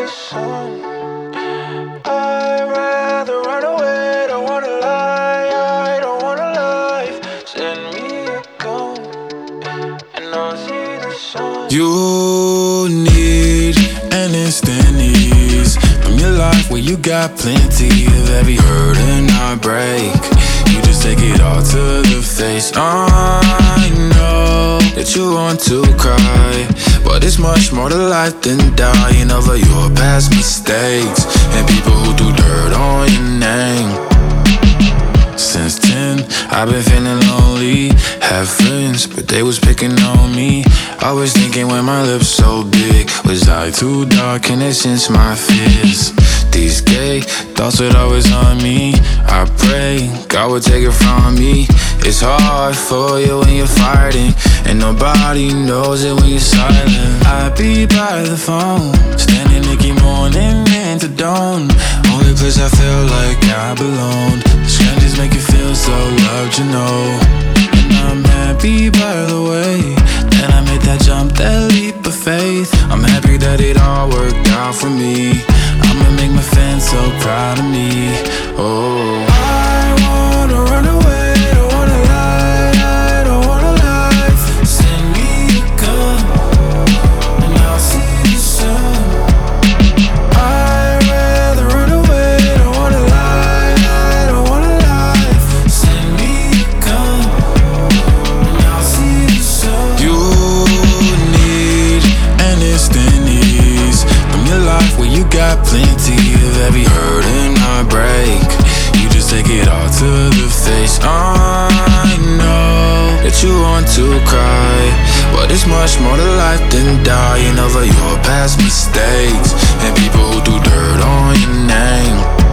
sun. I'd rather run away, don't wanna lie, I don't want a life. Send me a gun, and I'll see the sun. You need an instant ease from your life where you got plenty of every hurt and heartbreak. You just take it all to the face. I know that you want to cry, but it's much more to life than dying over your past mistakes and people who do dirt on your name. Since 10, I've been feeling lonely. Had friends, but they was picking on me. Always thinking when my lips so big, was I too dark and it since my fears? These gay thoughts would always on me. I pray God would take it from me. It's hard for you when you're fighting, and nobody knows it when you're silent. I be by the phone, standing Nicky morning into dawn. Only place I feel like I belong. Strangers make you feel so loved, you know. And I'm happy by the way that I made that jump, that leap of faith. I'm happy that it all worked out for me. I'ma make my fans so proud of me. Oh, I wanna run away, don't wanna lie, I don't want a life. Send me a gun, and I'll see the sun. I'd rather run away, don't wanna lie, I don't want a life. Send me a gun, and I'll see the sun. You need an instant ease from your life where you got plenty of every hurt and heartbreak. You just take it all to the face. I know that you want to cry, but it's much more to life than dying over your past mistakes and people who do dirt on your name.